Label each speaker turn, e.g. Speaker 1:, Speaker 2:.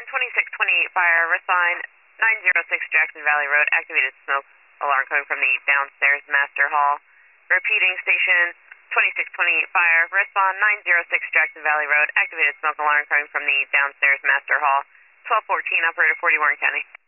Speaker 1: 2628 fire, respond 906 Jackson Valley Road, activated smoke alarm coming from the downstairs master hall. Repeating, station 2628 fire, respond 906 Jackson Valley Road, activated smoke alarm coming from the downstairs master hall. 1214, operator 40 Warren County.